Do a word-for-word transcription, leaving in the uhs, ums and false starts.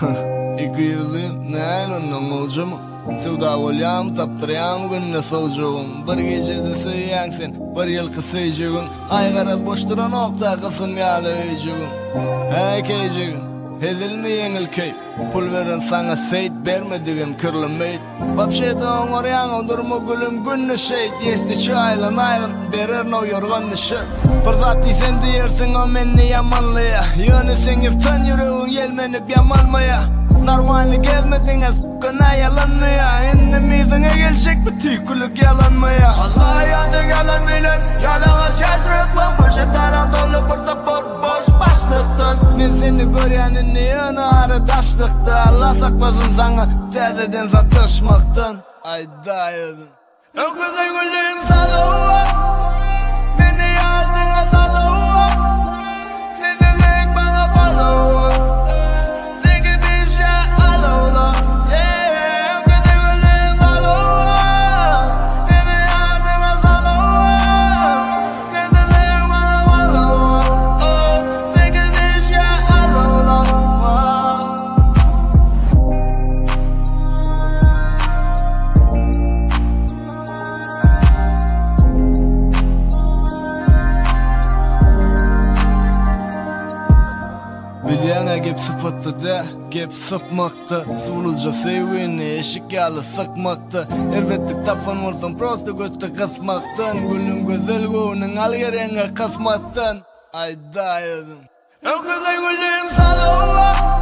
İki yıllıyım neyin ondan olacağım. Sevda olyam taptırayam günne soğucuğum. Bir gecede sıyyan sen bir yıl kısaycığım. Ay garaz boş duran okta kısım yalaycığım. Hey keycığım Hezil mi yengil key Pul veren sana seyit bermediğim kırılmayt Vapşedan oryan odurmu gülüm günlü şeyt Yesti çaylan aygın berer no yorgan nişi Bir zati sen diyersin o menni yamanlıya Yönü sen yırtan yüreğin yelmenip yamanmaya Normalni gezmedin az kana yalanmaya Enne midine gelecek bir tüykülük yalanmaya Allah yadı yalan bilen Yalağa şaşırıklan Poşetlerim dolu burada bor boş başlıktın Men seni göryanin niye ağrı taşlıktı Allah saklasın sana tezeden satışmaktın Ay dayıdın Öküzü gülüm salığa Beni yazdığına salığa Sizlik bana balığa Bilyana gep sıpattı da, gep sıpmaktı Sululca sevini eşik yalı sıkmaktı Ervettik tapan vursan prosto götte kısmaktın Gülüm güzel güğünün al yerine kısmattın Ay dayıdın Öküzü gülüm salığa